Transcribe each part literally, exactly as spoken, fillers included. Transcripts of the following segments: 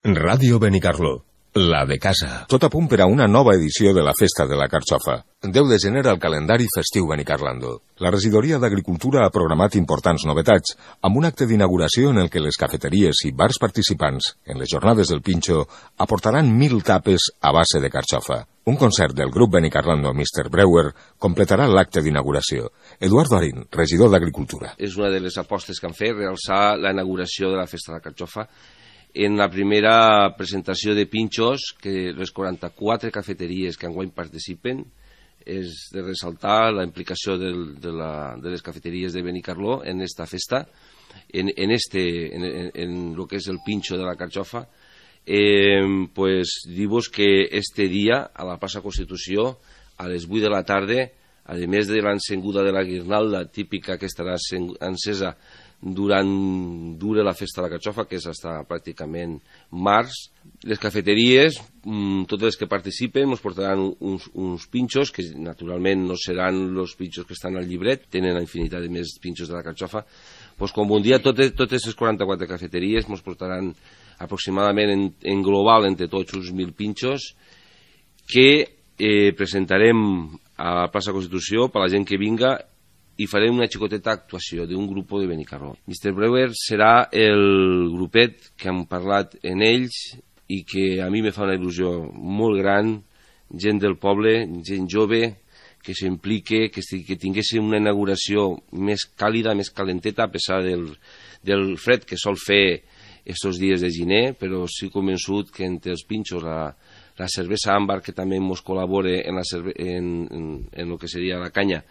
Ràdio Benicarló, la de casa. Tot a punt per a una nova edició de la Festa de la Carxofa. deu de gener al calendari festiu Benicarlando. La regidoria d'Agricultura ha programat importants novetats, amb un acte d'inauguració en el que les cafeteries i bars participants en les jornades del Pinxo aportaran mil tapes a base de carxofa. Un concert del grup Benicarlando mister Breuer completarà l'acte d'inauguració. Eduardo Arín, regidor d'Agricultura. És una de les apostes que han fet, realçar la inauguració de la Festa de la Carxofa. En la primera presentació de pinxos, que les quaranta-quatre cafeteries que enguany participen, és de ressaltar la implicació del, de, la, de les cafeteries de Benicarló en esta festa, en, en, este, en, en, en lo que és el pinxo de la carxofa. Eh, pues dir-vos que este dia, a la plaça Constitució, a les vuit de la tarda, a més de l'encenguda de la guirnalda típica que estarà encesa durant dura la festa de la carxofa, que és hasta pràcticament març, les cafeteries, totes les que participen, ens portaran uns, uns pinxos, que naturalment no seran els pinxos que estan al llibret, tenen la infinitat de més pinxos de la carxofa. Pues com un dia totes, totes les quaranta-quatre cafeteries ens portaran aproximadament en, en global entre tots uns mil pinxos que eh, presentarem a la plaça Constitució per a la gent que vinga i farem una xicoteta actuació d'un grup de Benicarló. mister Breuer serà el grupet que hem parlat en ells i que a mi me fa una il·lusió molt gran, gent del poble, gent jove, que s'implique, que, que tinguessin una inauguració més càlida, més calenteta, a pesar del, del fred que sol fer estos dies de gener, però sí convençut que entre els pinxos, la, la cervesa àmbar, que també ens col·labora en, la cerve en, en, en el que seria la canya,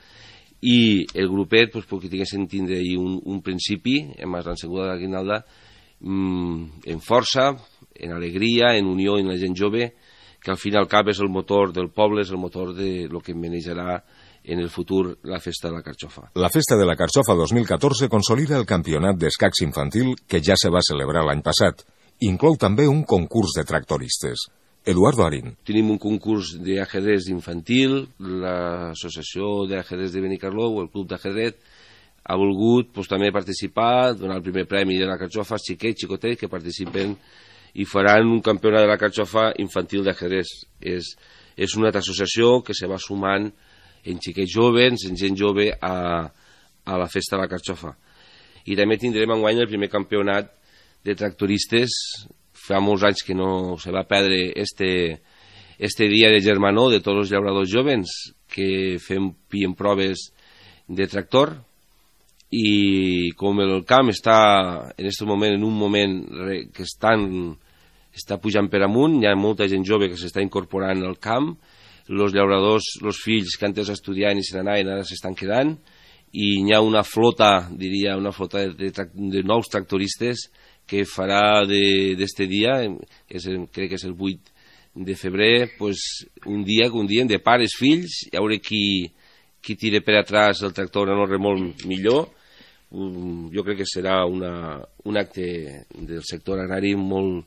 i el grupet, pues, perquè tinguessin tindre un, un principi, en l'encenguda de la guinalda, mmm, en força, en alegria, en unió en la gent jove, que al fin i al cap és el motor del poble, és el motor de lo que manejarà en el futur la Festa de la Carxofa. La Festa de la Carxofa dos mil catorze consolida el campionat d'escacs infantil que ja se va celebrar l'any passat. Inclou també un concurs de tractoristes. Eduardo Arín. Tenim un concurs d'ajedrez infantil, l'associació d'ajedrez de Benicarló, o el club d'ajedrez, ha volgut pues, també participar, donar el primer premi de la carxofa als xiquets, xicotets que participen i faran un campionat de la carxofa infantil d'ajedrez. És, és una altra associació que se va sumant en xiquets joves, en gent jove a, a la Festa de la Carxofa. I també tindrem enguany el primer campionat de tractoristes. Fa molts anys que no se va perdre este, este dia de germanor de tots els llauradors joves que fem pien proves de tractor, i com el camp està en aquest moment en un moment que estan, està pujant per amunt, hi ha molta gent jove que s'està incorporant al camp, els llauradors, els fills que antes estudiaven i se n'anaven ara s'estan quedant, i hi ha una flota, diria, una flota de, de, de nous tractoristes que farà d'este dia, és el, crec que és el vuit de febrer, pues, un dia un dia de pares, fills, hi haurà qui, qui tira per atràs el tractor en el remolc millor. Um, jo crec que serà una, un acte del sector agrari molt,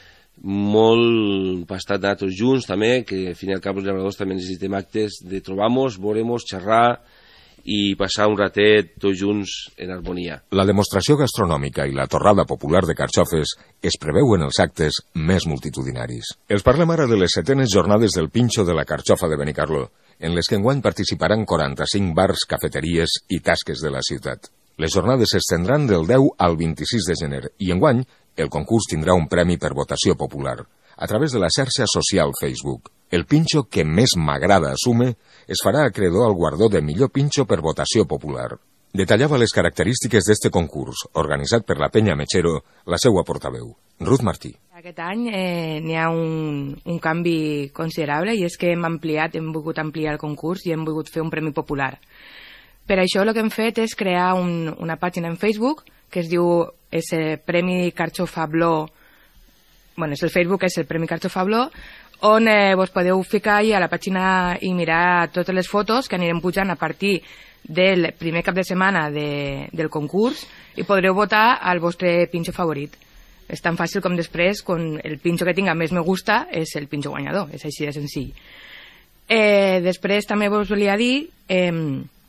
molt bastant nosaltres junts també, que al fin i al cap els llauradors també necessitem actes de trobar-nos, veure-nos, xerrar i passar un ratet tots junts en harmonia. La demostració gastronòmica i la torrada popular de carxofes es preveuen els actes més multitudinaris. Els parlem ara de les setenes jornades del Pinxo de la Carxofa de Benicarló, en les que enguany participaran quaranta-cinc bars, cafeteries i tasques de la ciutat. Les jornades s'estendran del deu al vint-i-sis de gener i enguany el concurs tindrà un premi per votació popular a través de la xarxa social Facebook. El pinxo que més m'agrada assume es farà acreedor al guardó de millor pinxo per votació popular. Detallava les característiques d'este concurs, organitzat per la Penya Mechero, la seua portaveu, Ruth Martí. Aquest any eh, n'hi ha un, un canvi considerable i és que hem ampliat, hem volgut ampliar el concurs i hem volgut fer un premi popular. Per això el que hem fet és crear un, una pàgina en Facebook que es diu és el Premi Carxofa Bló, bueno, és el Facebook, és el Premi Carxofa Bló, on eh, vos podeu ficar a la pàgina i mirar totes les fotos que anirem pujant a partir del primer cap de setmana de, del concurs i podreu votar al vostre pinxo favorit. És tan fàcil com després, quan el pinxo que tinga més me gusta és el pinxo guanyador, és així de senzill. Eh, després també vos volia dir eh,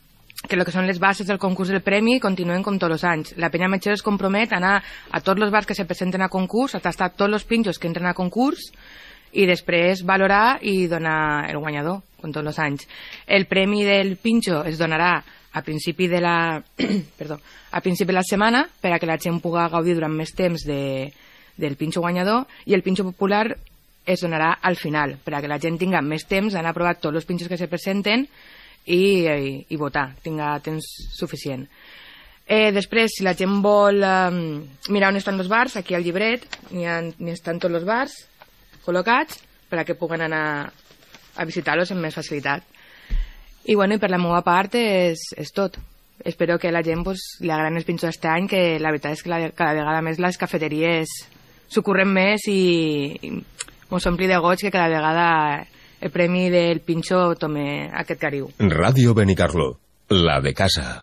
que el que són les bases del concurs del premi continuen com tots els anys. La penya metgera es compromet a anar a tots els bars que se presenten a concurs, a tastar tots els pinxos que entren a concurs i després valorar i donar el guanyador, com tots els anys. El premi del pinxo es donarà a principi de la perdó, a principi de la setmana per a que la gent pugui gaudir durant més temps de, del pinxo guanyador, i el pinxo popular es donarà al final, per a que la gent tinga més temps d'anar a provar tots els pinxos que se presenten i, i, i votar, tinga temps suficient. Eh, després, si la gent vol eh, mirar on estan els bars, aquí al llibret n'hi ha, n'hi estan tots els bars col·locats per a que puguen anar a visitar-los amb més facilitat. I, bueno, i per la meva part és, és tot. Espero que la gent pues, li agraden els pinxos aquest any, que la veritat és que la, cada vegada més les cafeteries s'ho curren més i, i mos ompli de goig que cada vegada el premi del pinxo tome aquest cariu. Ràdio Benicarló, la de casa.